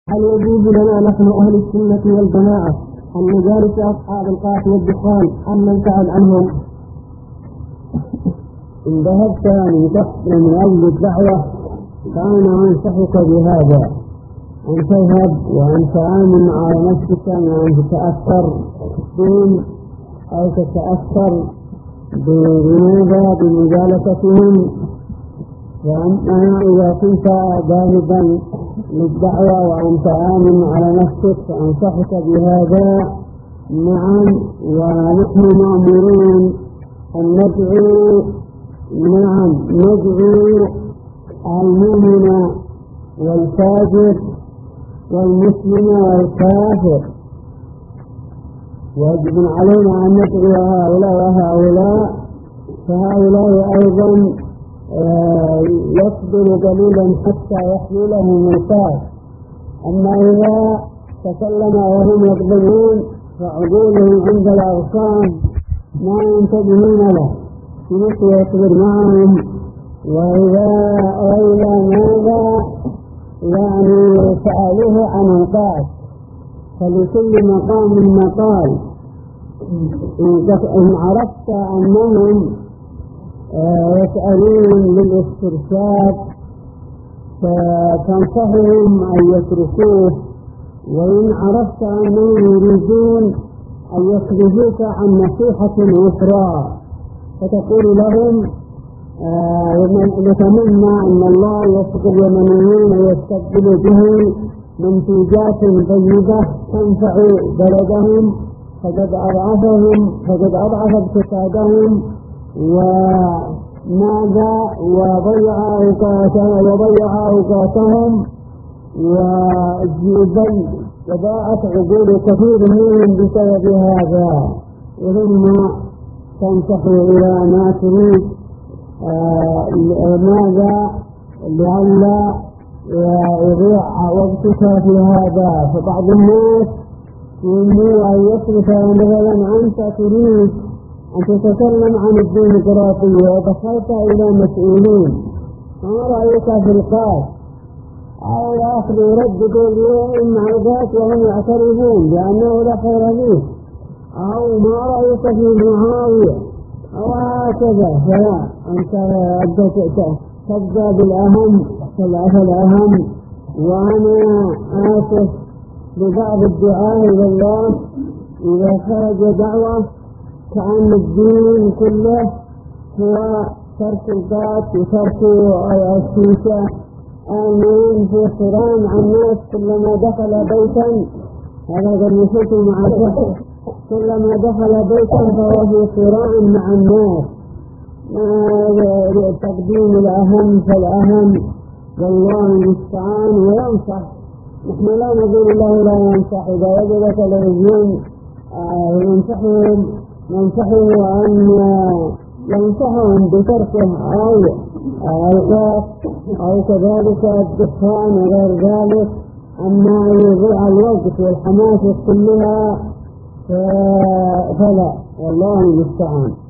هل يجوز لنا نحن أهل السنة والجماعة أن نجالس أصحاب القاف والدخان أم نبتعد عنهم؟ إن ذهبت لتحصل من أجل الدعوة فأنا أنصحك بهذا، أن تذهب وأن تعامل على نفسك وأن تتأثر بهم أو تتأثر بمجالستهم. وأما إذا كنت ذاهبا للدعوة وأنت آمن على نفسك فأنصحك بهذا. نعم، ونحن مأمورون أن ندعو المؤمن والفاجر والمسلم والكافر، ويجب علينا أن ندعو هؤلاء وهؤلاء، فهؤلاء أيضا يصبر قليلا حتى يحلو لهم الكاف. أما إذا تكلم وهم يقبلون فعقولهم عند الأغصان ما ينتبهون له، مثل يصبر معهم. وإذا ماذا يعني سألوه عن الكاف، فلكل مقام مقال. إن عرفت أنهم يسألون للاسترشاد فتنصحهم أن يتركوه، وإن عرفت أنهم يريدون أن يخرجوك عن نصيحة أخرى فتقول لهم نتمنى أن الله يسقي اليمنيين ويستقبل به منتوجات طيبة تنفع بلدهم، فقد أضعف اقتصادهم وماذا وضيع أوقاتهم وضاعت عقول كثير منهم بسبب هذا. ثم تنصح إلى ما تريد ماذا لئلا يضيع وقتك في هذا. فبعض الناس يريد أن يصرف مثلا أنت تريد أن تتكلم عن الديمقراطية ودخلت إلى مسؤولين، ما رأيك في القاس أو يأخذ يردد اليوم عادات وهم يعترفون بأنه لا خير فيه، أو ما رأيك في معاوية أو هكذا. فلا، أنت تبدأ بالأهم فالأهم. وأنا آسف ببعض الدعاء إلى الله إذا خرج دعوة كأن الدين كله هو ترك القات وترك الشيشة. آمين في صرام عن الناس كلما دخل بيتا، هذا قد نشوف مع الشخص، كلما دخل بيتا فهو في صرام مع الناس. تقديم الأهم فالأهم، والله المستعان. وينصح، نحن لا نقول الله لا ينصح، إذا وجد تلفزيون ينصحهم بتركه أو كذلك الدخان وغير ذلك. أما يضيع الوقت والحماس كلها فلا، والله المستعان.